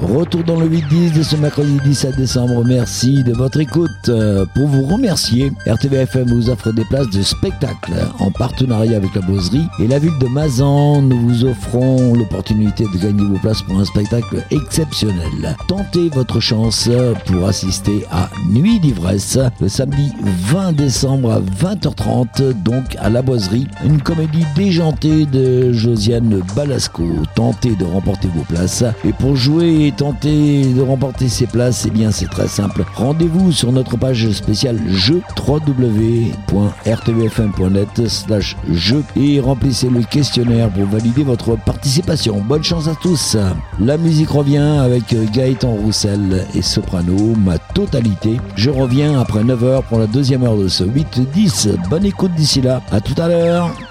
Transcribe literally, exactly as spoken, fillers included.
Retour dans le huit dix de ce mercredi dix-sept décembre. Merci de votre écoute. Pour vous remercier, R T V F M vous offre des places de spectacle en partenariat avec la Boiserie et la ville de Mazan. Nous vous offrons l'opportunité de gagner vos places pour un spectacle exceptionnel. Tentez votre chance pour assister à Nuit d'ivresse le samedi vingt décembre à vingt heures trente, donc à la Boiserie. Une comédie déjantée de Josiane Balasco. Tentez de remporter vos places. Et pour jouer et tenter de remporter ces places, eh bien c'est très simple. Rendez-vous sur notre page spéciale jeux w w w point r t v f m point net slash jeux et remplissez le questionnaire pour valider votre participation. Bonne chance à tous. La musique revient avec Gaëtan Roussel et Soprano, ma totalité. Je reviens après neuf heures pour la deuxième heure de ce huit dix. Bonne écoute d'ici là. À tout à l'heure.